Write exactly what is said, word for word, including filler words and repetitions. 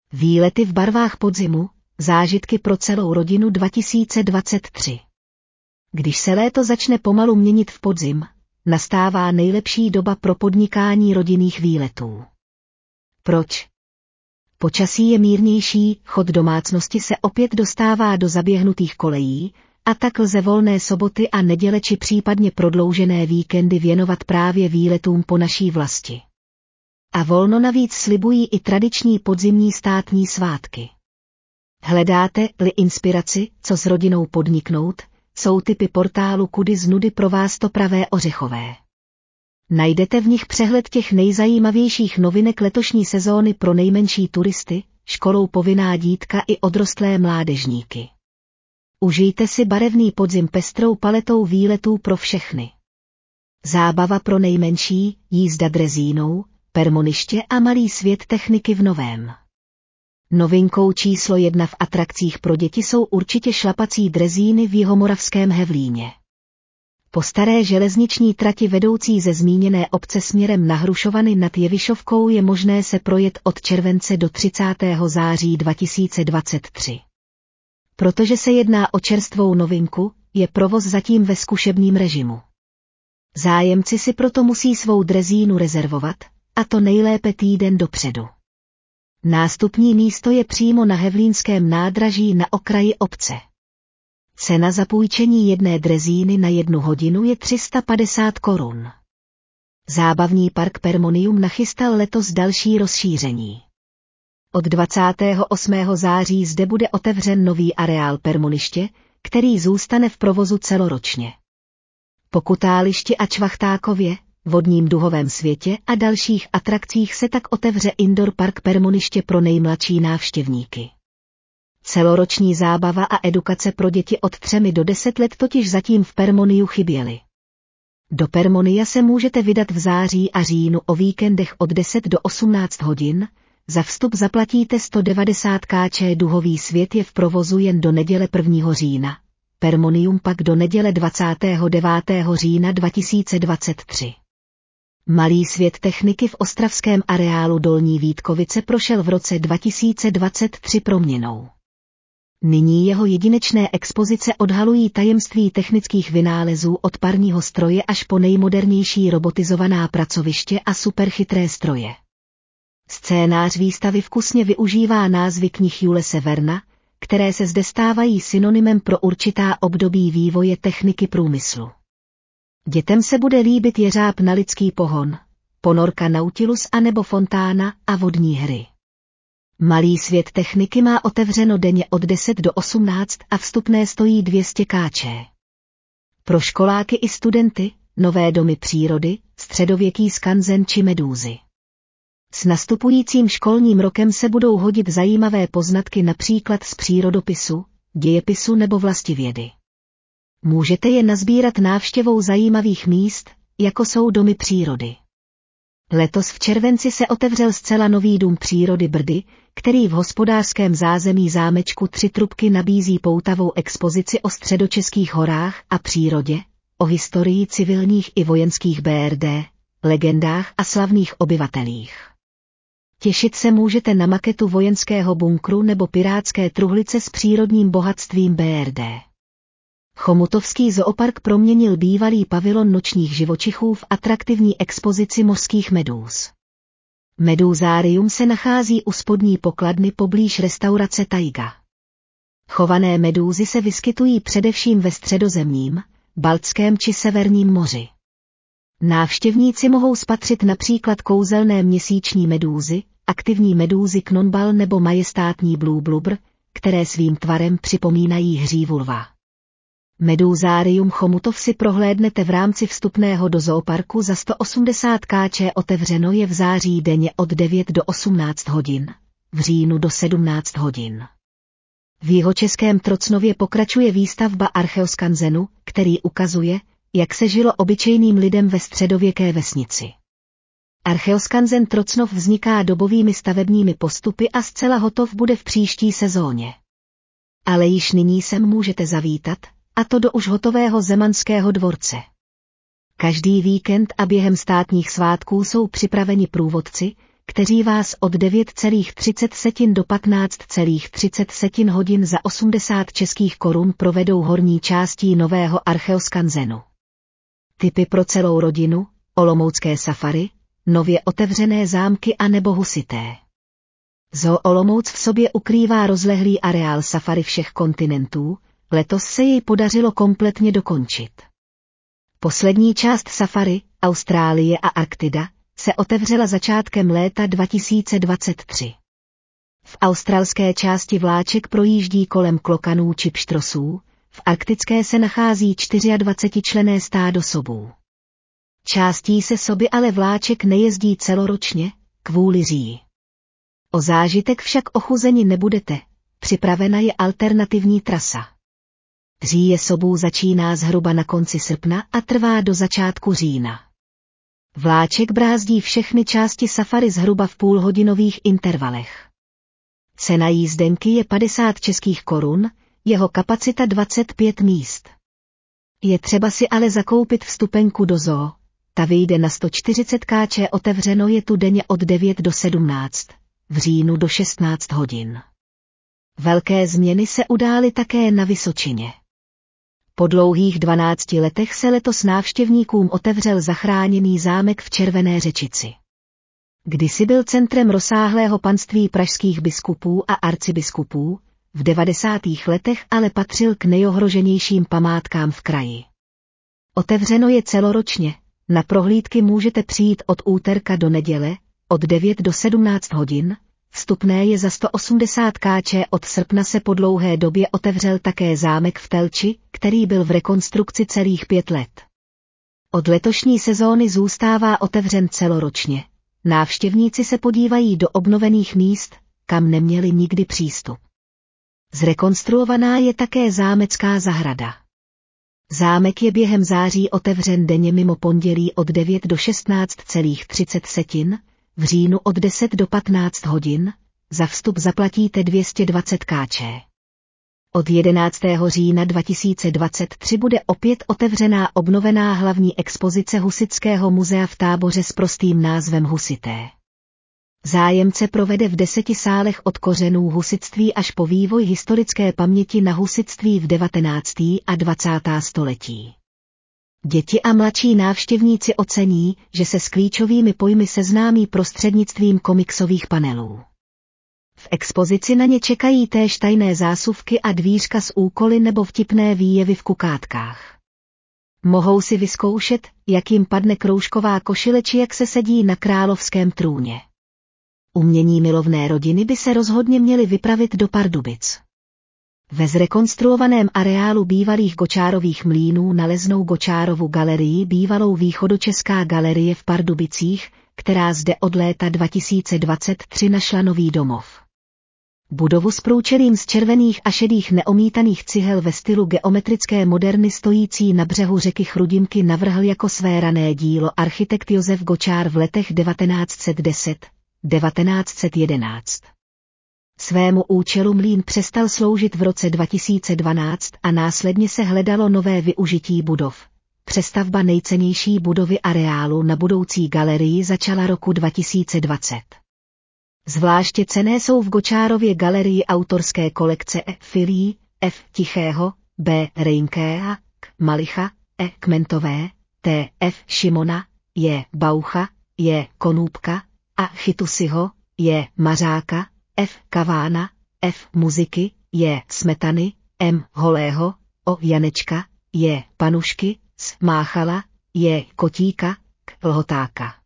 Výlety v barvách podzimu, zážitky pro celou rodinu dva tisíce dvacet tři. Když se léto začne pomalu měnit v podzim, nastává nejlepší doba pro podnikání rodinných výletů. Proč? Počasí je mírnější, chod domácnosti se opět dostává do zaběhnutých kolejí, a tak lze volné soboty a neděle či případně prodloužené víkendy věnovat právě výletům po naší vlasti. A volno navíc slibují i tradiční podzimní státní svátky. Hledáte-li inspiraci, co s rodinou podniknout, jsou tipy portálu Kudy z nudy pro vás to pravé ořechové. Najdete v nich přehled těch nejzajímavějších novinek letošní sezóny pro nejmenší turisty, školou povinná dítka i odrostlé mládežníky. Užijte si barevný podzim pestrou paletou výletů pro všechny. Zábava pro nejmenší, jízda drezínou, permoniště a malý svět techniky v novém. Novinkou číslo jedna v atrakcích pro děti jsou určitě šlapací drezíny v Jihomoravském Hevlíně. Po staré železniční trati vedoucí ze zmíněné obce směrem na Hrušovany nad Jevišovkou je možné se projet od července do třicátého září dva tisíce dvacet tři. Protože se jedná o čerstvou novinku, je provoz zatím ve zkušebním režimu. Zájemci si proto musí svou drezínu rezervovat, a to nejlépe týden dopředu. Nástupní místo je přímo na Hevlínském nádraží na okraji obce. Cena za půjčení jedné drezíny na jednu hodinu je tři sta padesát korun. Zábavní park Permonium nachystal letos další rozšíření. Od dvacátého osmého září zde bude otevřen nový areál Permoniště, který zůstane v provozu celoročně. Po Kutálišti a Čvachtákově, vodním duhovém světě a dalších atrakcích se tak otevře indoor park Permoniště pro nejmladší návštěvníky. Celoroční zábava a edukace pro děti od třemi do deset let totiž zatím v Permoniu chyběly. Do Permonia se můžete vydat v září a říjnu o víkendech od deset do osmnácti hodin, za vstup zaplatíte sto devadesát korun. Duhový svět je v provozu jen do neděle prvního října, Permonium pak do neděle dvacátého devátého října dva tisíce dvacet tři. Malý svět techniky v ostravském areálu Dolní Vítkovice prošel v roce dva tisíce dvacet tři proměnou. Nyní jeho jedinečné expozice odhalují tajemství technických vynálezů od parního stroje až po nejmodernější robotizovaná pracoviště a superchytré stroje. Scénář výstavy vkusně využívá názvy knih Julese Verna, které se zde stávají synonymem pro určitá období vývoje techniky průmyslu. Dětem se bude líbit jeřáb na lidský pohon, ponorka Nautilus anebo fontána a vodní hry. Malý svět techniky má otevřeno denně od deset do osmnácti a vstupné stojí dvě stě korun. Pro školáky i studenty, nové domy přírody, středověký skanzen či medúzy. S nastupujícím školním rokem se budou hodit zajímavé poznatky například z přírodopisu, dějepisu nebo vlastivědy. Můžete je nazbírat návštěvou zajímavých míst, jako jsou domy přírody. Letos v červenci se otevřel zcela nový dům přírody Brdy, který v hospodářském zázemí zámečku Tři trubky nabízí poutavou expozici o středočeských horách a přírodě, o historii civilních i vojenských bé er dé, legendách a slavných obyvatelích. Těšit se můžete na maketu vojenského bunkru nebo pirátské truhlice s přírodním bohatstvím bé er dé. Chomutovský zoopark proměnil bývalý pavilon nočních živočichů v atraktivní expozici mořských medúz. Medúzárium se nachází u spodní pokladny poblíž restaurace Taiga. Chované medúzy se vyskytují především ve Středozemním, Baltském či Severním moři. Návštěvníci mohou spatřit například kouzelné měsíční medúzy, aktivní medúzy Knonbal nebo majestátní Blue Blubber, které svým tvarem připomínají hřívu lva. Medúzárium Chomutov si prohlédnete v rámci vstupného do zooparku za sto osmdesát korun. Otevřeno je v září denně od devět do osmnácti hodin, v říjnu do sedmnácti hodin. V jihočeském Trocnově pokračuje výstavba Archeoskanzenu, který ukazuje, jak se žilo obyčejným lidem ve středověké vesnici. Archeoskanzen Trocnov vzniká dobovými stavebními postupy a zcela hotov bude v příští sezóně. Ale již nyní sem můžete zavítat, a to do už hotového Zemanského dvorce. Každý víkend a během státních svátků jsou připraveni průvodci, kteří vás od devět celých třicet do patnáct celých třicet hodin za osmdesát českých korun provedou horní částí nového archeoskanzenu. Tipy pro celou rodinu, olomoucké safari, nově otevřené zámky a nebo husité. Zoo Olomouc v sobě ukrývá rozlehlý areál safari všech kontinentů, letos se jej podařilo kompletně dokončit. Poslední část safari, Austrálie a Arktida, se otevřela začátkem léta dva tisíce dvacet tři. V australské části vláček projíždí kolem klokanů či pštrosů, v arktické se nachází dvacetičtyřčlenné stádo sobů. Částí se soby ale vláček nejezdí celoročně, kvůli říji. O zážitek však ochuzeni nebudete, připravena je alternativní trasa. Říje sobů začíná zhruba na konci srpna a trvá do začátku října. Vláček brázdí všechny části safari zhruba v půlhodinových intervalech. Cena jízdenky je padesát českých korun, jeho kapacita dvacet pět míst. Je třeba si ale zakoupit vstupenku do zoo, ta vyjde na sto čtyřicet korun, otevřeno je tu denně od devět do sedmnáct, v říjnu do šestnáct hodin. Velké změny se udály také na Vysočině. Po dlouhých dvanácti letech se letos návštěvníkům otevřel zachráněný zámek v Červené Řečici. Kdysi byl centrem rozsáhlého panství pražských biskupů a arcibiskupů, v devadesátých letech ale patřil k nejohroženějším památkám v kraji. Otevřeno je celoročně, na prohlídky můžete přijít od úterka do neděle, od devět do sedmnáct hodin, vstupné je za sto osmdesát korun. Od srpna se po dlouhé době otevřel také zámek v Telči, který byl v rekonstrukci celých pět let. Od letošní sezóny zůstává otevřen celoročně. Návštěvníci se podívají do obnovených míst, kam neměli nikdy přístup. Zrekonstruovaná je také zámecká zahrada. Zámek je během září otevřen denně mimo pondělí od devět do šestnáct celých třicet hodin, v říjnu od deset do patnáct hodin, za vstup zaplatíte dvě stě dvacet korun. Od jedenáctého října dva tisíce dvacet tři bude opět otevřená obnovená hlavní expozice Husitského muzea v Táboře s prostým názvem Husité. Zájemce provede v deseti sálech od kořenů husitství až po vývoj historické paměti na husitství v devatenáctém a dvacátém století. Děti a mladší návštěvníci ocení, že se s klíčovými pojmy seznámí prostřednictvím komiksových panelů. V expozici na ně čekají též tajné zásuvky a dvířka s úkoly nebo vtipné výjevy v kukátkách. Mohou si vyzkoušet, jak jim padne kroužková košile či jak se sedí na královském trůně. Umění milovné rodiny by se rozhodně měly vypravit do Pardubic. Ve zrekonstruovaném areálu bývalých Gočárových mlýnů naleznou Gočárovu galerii, bývalou Východočeská galerie v Pardubicích, která zde od léta dva tisíce dvacet tři našla nový domov. Budovu s průčelím z červených a šedých neomítaných cihel ve stylu geometrické moderny stojící na břehu řeky Chrudimky navrhl jako své rané dílo architekt Josef Gočár v letech devatenáct set deset až devatenáct set jedenáct. Svému účelu mlýn přestal sloužit v roce dva tisíce dvanáct a následně se hledalo nové využití budov. Přestavba nejcennější budovy areálu na budoucí galerii začala roku dva tisíce dvacet. Zvláště cenné jsou v Gočárově galerii autorské kolekce E. Filí, F. Tichého, B. Reinkea, K. Malicha, E. Kmentové, T. F. Šimona, J. Baucha, J. Konůbka, A. Chytusiho, J. Mařáka, F. Kavána, F. Muziky, J. Smetany, M. Holého, O. Janečka, J. Panušky, S. Máchala, J. Kotíka, K. Lhotáka.